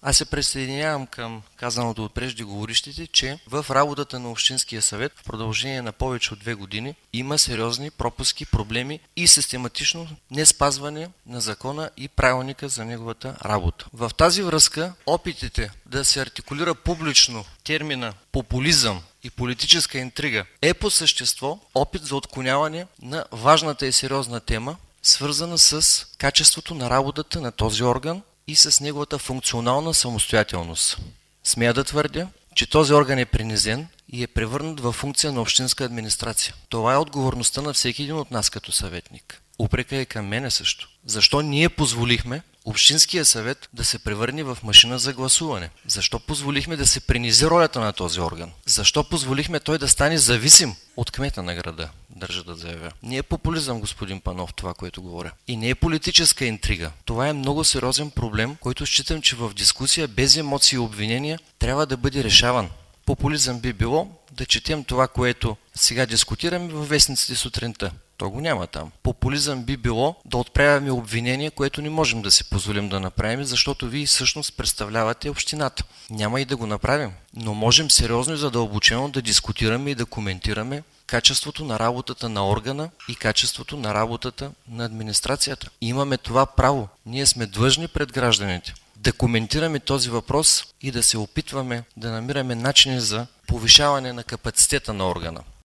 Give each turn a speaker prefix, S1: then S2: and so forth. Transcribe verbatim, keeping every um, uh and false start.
S1: Аз се присъединявам към казаното от преждеговорищите, че в работата на Общинския съвет в продължение на повече от две години има сериозни пропуски, проблеми и систематично неспазване на закона и правилника за неговата работа. В тази връзка опитите да се артикулира публично термина популизъм и политическа интрига е по същество опит за отклоняване на важната и сериозна тема, свързана с качеството на работата на този орган и с неговата функционална самостоятелност. Смея да твърдя, че този орган е принизен и е превърнат във функция на общинска администрация. Това е отговорността на всеки един от нас като съветник. Упрека е към мене също. Защо ние позволихме Общинския съвет да се превърне в машина за гласуване? Защо позволихме да се принизи ролята на този орган? Защо позволихме той да стане зависим от кмета на града, държа да заявя? Не е популизъм, господин Панов, това, което говоря. И не е политическа интрига. Това е много сериозен проблем, който считам, че в дискусия без емоции и обвинения трябва да бъде решаван. Популизъм би било да четем това, което сега дискутираме във вестниците сутринта. То го няма там. Популизъм би било да отправяме обвинение, което не можем да си позволим да направим, защото вие всъщност представлявате общината. Няма и да го направим, но можем сериозно и задълбочено да дискутираме и да коментираме качеството на работата на органа и качеството на работата на администрацията. И имаме това право. Ние сме длъжни пред гражданите да коментираме този въпрос и да се опитваме да намираме начини за повишаване на капацитета на органа.